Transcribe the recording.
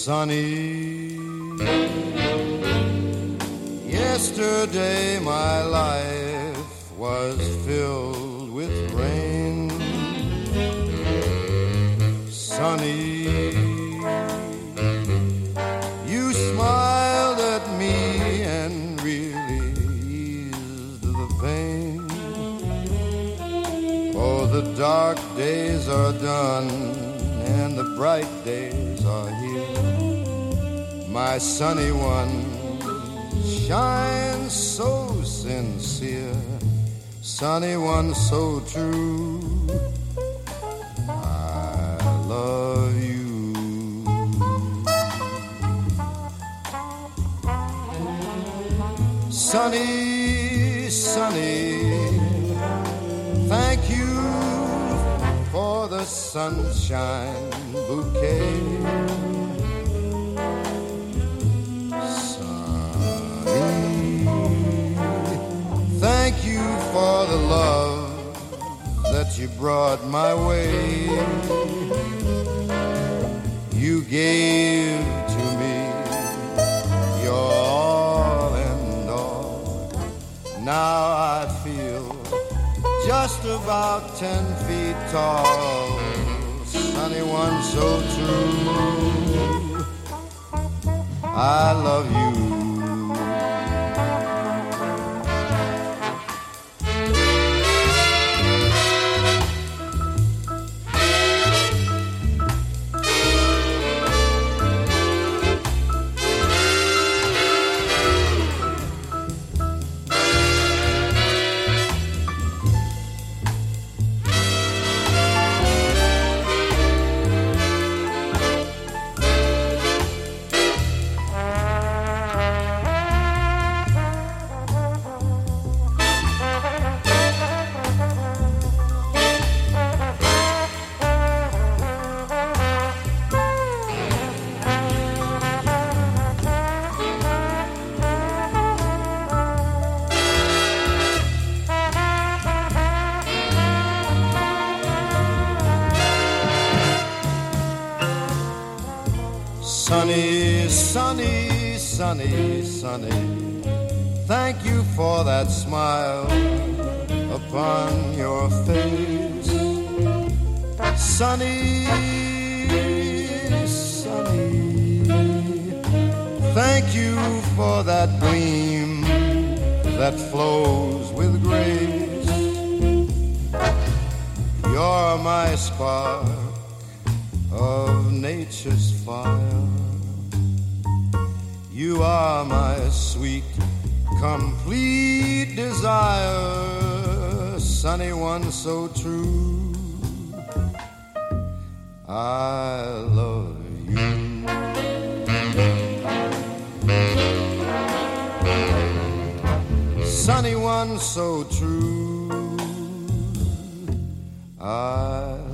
sunny. Yesterday my life was filled with rain. Sunny, you smiled at me and really eased the pain. Oh, the dark days are done and the bright days are here. My sunny one shines so sincere, sunny one so true. I love you. Sunny, sunny, thank you for the sunshine bouquet. Thank you for the love that you brought my way. You gave to me your all and all. Now I feel just about 10 feet tall. Sunny one so true. I love you. Sunny, sunny, sunny, sunny, thank you for that smile upon your face. Sunny, sunny, thank you for that gleam that flows with grace. You're my spark of nature's fire. You are my sweet, complete desire. Sunny one so true. I love you. Sunny one so true. I